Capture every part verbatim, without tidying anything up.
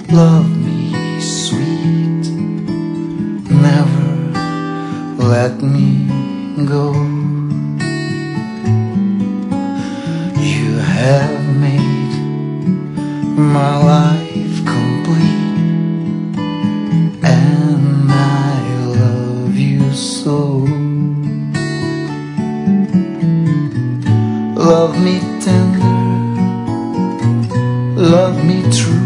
Love me sweet, never let me go. You have made my life complete, and I love you so. Love me tender, love me true.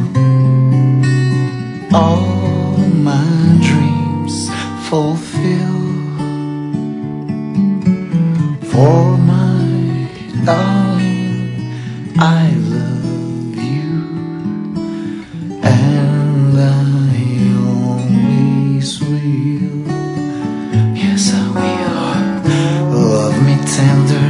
All my dreams fulfill. For my darling, I love you, and I always will. Yes, I will. Love me tender,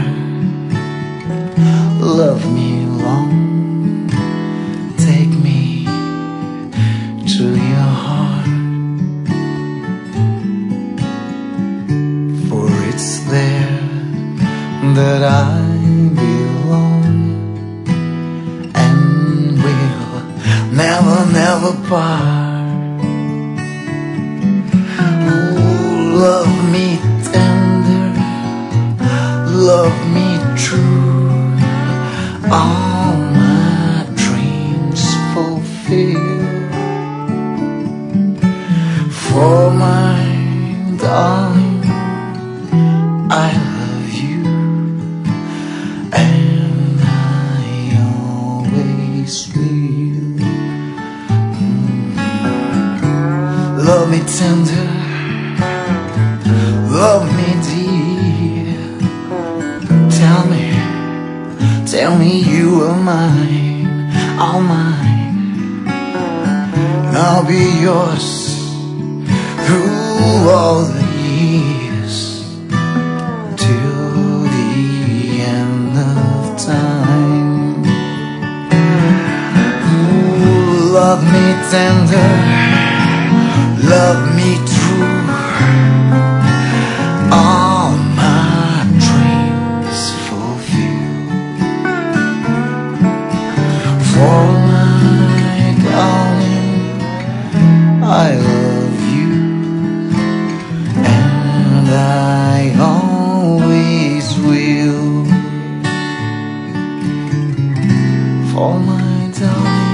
love me long, take me to your heart, for it's there that I belong, and will never, never part. Oh, love me tender, love me true, all my dreams fulfill. For my darling, I love you, and I always will. Mm. Love me tender, love me dear. Tell me, tell me you are mine, all mine, and I'll be yours through all the years, till the end of time. Ooh, love me tender, love me true, all my dreams fulfill. For my darling, I love you, and I always will. For my darling,